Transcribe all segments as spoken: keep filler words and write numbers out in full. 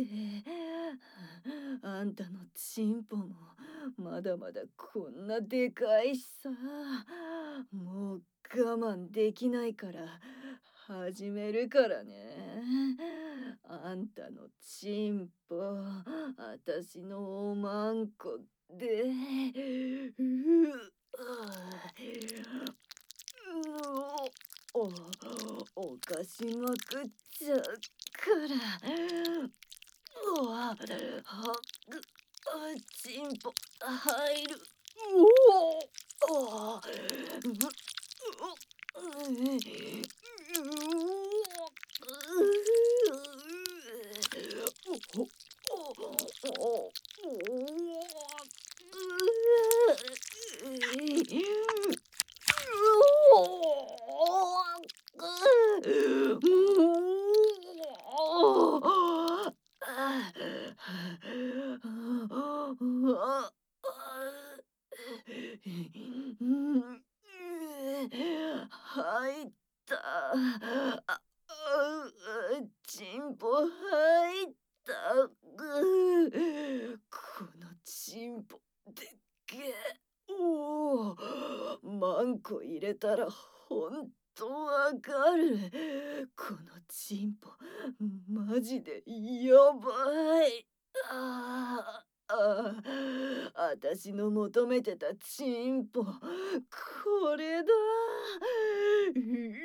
あんたのチンポもまだまだこんなでかいしさ。もう我慢できないから始めるからね。あんたのチンポ、あたしのおまんこで、うあうお、おかしまくっちゃうから。うわ、は、ぐ、あ、チンポ入る。うお、お、う、う、う、う、お、お、入った。あ、あ、チンポ入った。ぐこのチンポでっけえ。おお、マンコ入れたらほんとわかる。このチンポマジでやばい。ああ、ああ、あたしの求めてたチンポ、これだ。う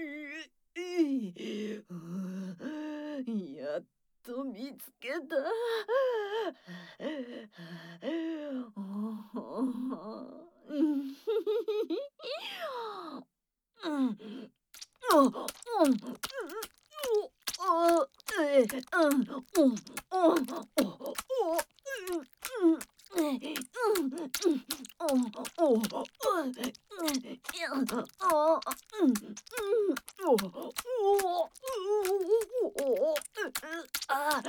い、うんやっと見つけた。うん。うん。あ、うん。お、あ、え、うん、うん、うん、お、お、お、うん、うん、え、うん、うん、お、お、うん、いや、あ、うん、うん、お、お、お、お、あ、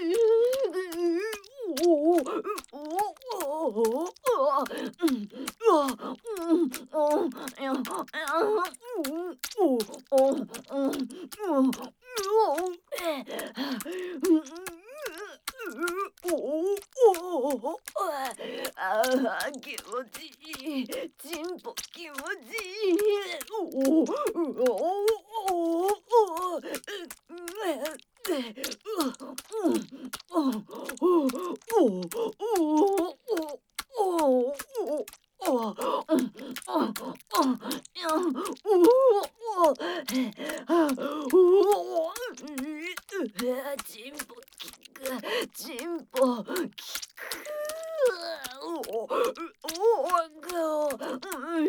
う、お、お、お、あ、うん、うわ、うん、お、いや、あ、うん、お、お、うん、うん、うお、え、うん、う、お、お、ああ、気持ちいい。チンポ気持ちいい。おお、うお、おお、おお、う、え、で、う、うん、うん、おお、おお、おお、おお、うん、うん、うん、いや、おお、え、あ、おお、う、チンポきく、チンポきく。おお、おお、ぐ、うん、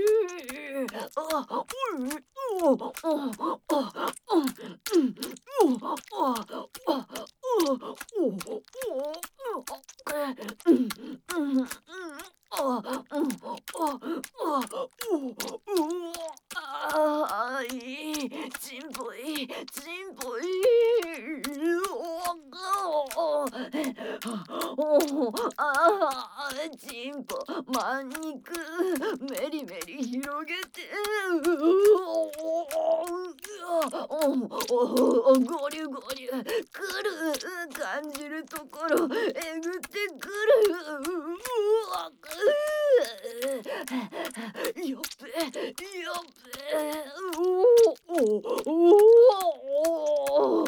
あ、うん、おお、お、うん、うん、お、あ、あ、お、お、お、え、うん、うん、うん、あ、うん、あ、あ、お、お、ああ、いい、チンポいい、チンポいい、お、お、え、おお、ああ、チンポ、まん肉、メリメリ広げて、おお、おお、ゴリュゴリュ、くる、感じるところ、えぐってくる、うわ、よっべ、よっべ、おお、おお、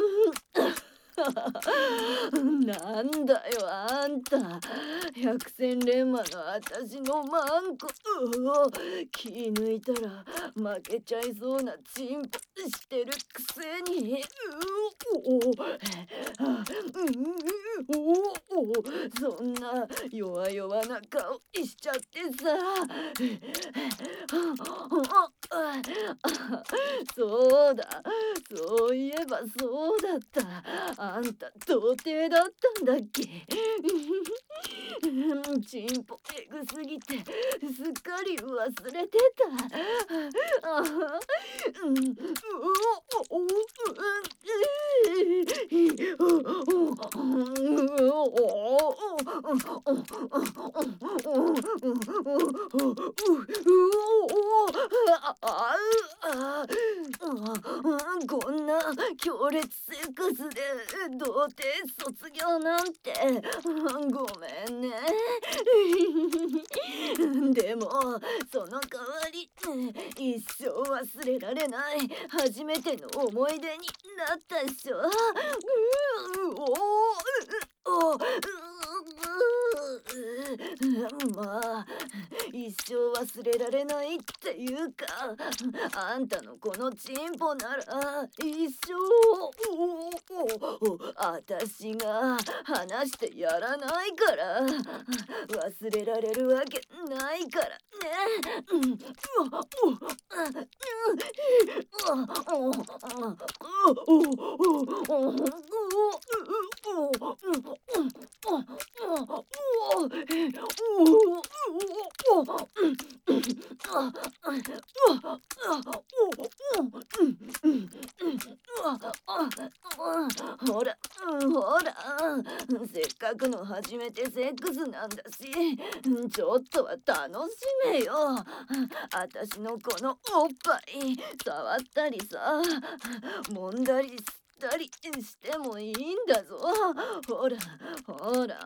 なんだよあんた、百戦錬磨のあたしのマンコ。うお、気抜いたら負けちゃいそうなチンポしてるくせに。うお、お、あ、うん、おお、そんな弱々な顔しちゃってさ。あ、そうだ、そういえばそうだった。あんた童貞だったんだっけ。うん、チンポエグすぎてすっかり忘れてた。あ、うん、うお、お、う、こんな強烈セックスで童貞卒業なんてごめんね。でもその代わり一生忘れられない初めての思い出になったっしょ。うおおうまあ一生忘れられないっていうか、あんたのこのチンポなら一生あたしが話してやらないから忘れられるわけないからね。ほら、ほら、せっかくの初めてセックスなんだし、ちょっとは楽しめよ。あたしのこのおっぱい触ったりさ、揉んだりしたりしてもいいんだぞ。ほらほら、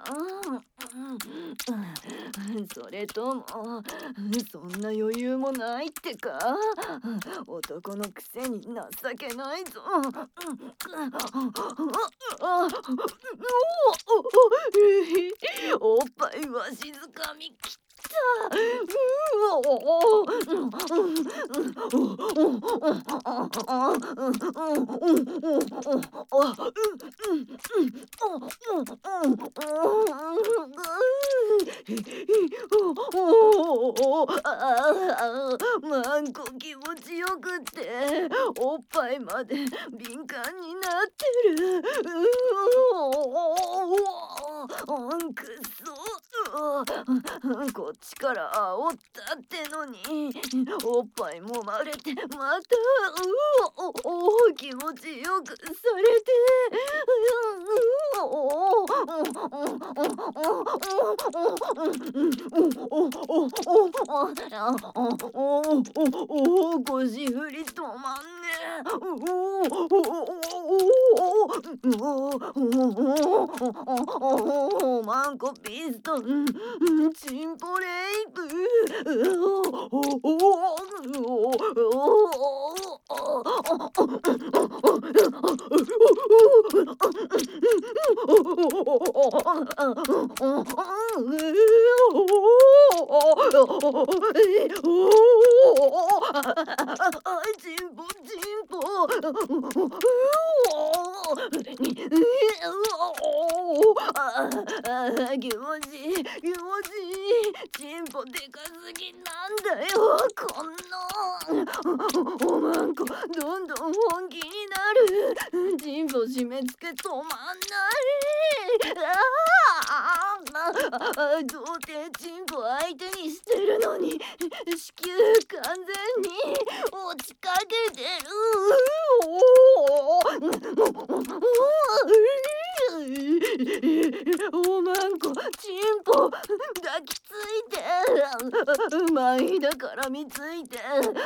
それともそんな余裕もないってか。男のくせに情けないぞ。おっぱいわしづかみきった。マンコ気持ちよくっておっぱいまで敏感になってる。くそ、こっちから煽ったってのにおっぱい揉まれてまた気持ちよくされて、腰振り止まんねえ。マンコピストンチンポレイプ。チンポチンポ。ああ、気持ちいい気持ちいい。チンポでかすぎなんだよこんな。おまんこどんどん本気になる。チンポ締め付け止まんない。ああ、童貞チンポ相手にしてるのに子宮完全に落ちかけてる。おまんこチンポ抱きついて、マイだからみついて離れない。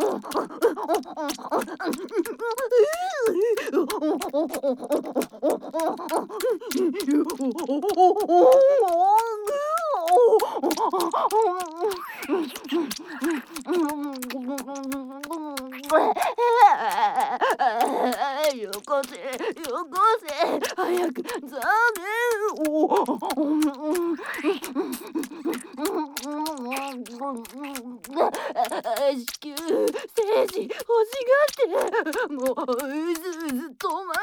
よこせよこせ早くザメを。子宮精子欲しがってもううずうず止まんない。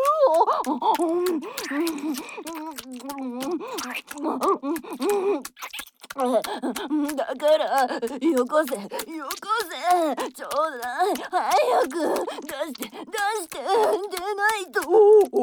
だからよこせよこせちょうだい早く出して出して出ないと。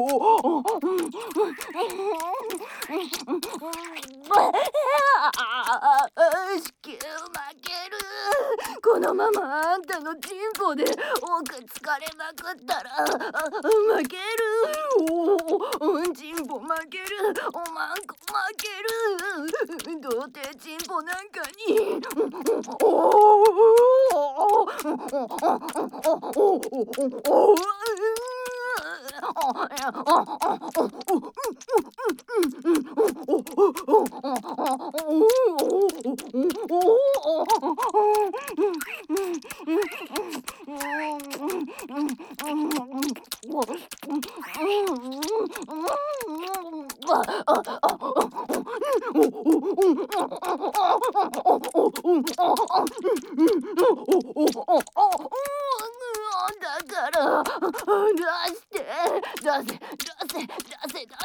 子宮負ける。このままあんたのチンポで奥疲れまくったら負ける。チンポ負ける。おまんこ負ける。童貞チンポなんかにだから、出して、出せ、出せ、出せ、出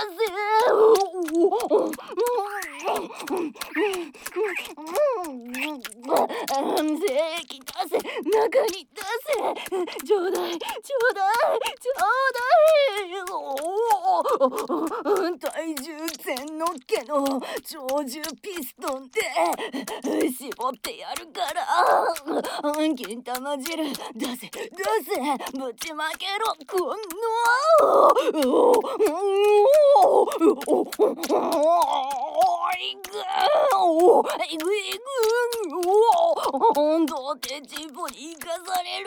せ。精液出せ、中に出せ。ちょうだい、ちょうだい、ちょうだい。体重全のっけの長寿ピストンで絞ってやるから。金玉汁出せ、出せ、ぶちまけろ、この。いく、いく、いく。どうてちんぽに生かされる。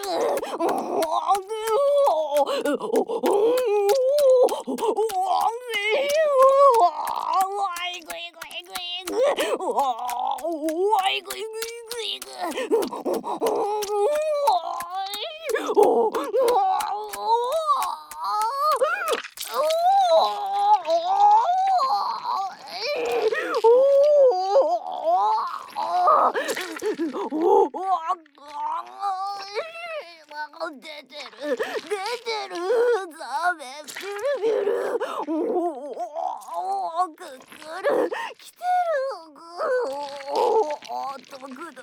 出てる、出てる、ザメビュルビュル、おお、くくる、来てる、おお、とくどく、ビュル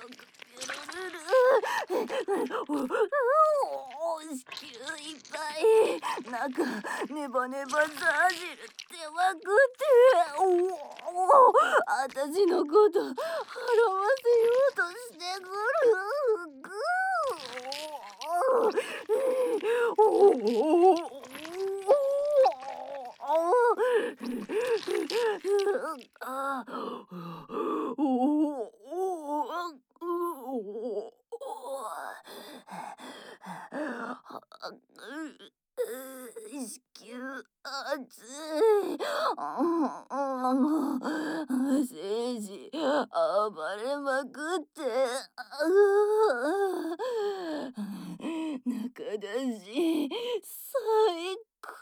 ルル、おお、子宮いっぱい、中、ネバネバザー汁ってまくって、おお、あたしのこと、払わせようとしてくる、ぐ子宮熱い。精子暴れまくって。中出し最高。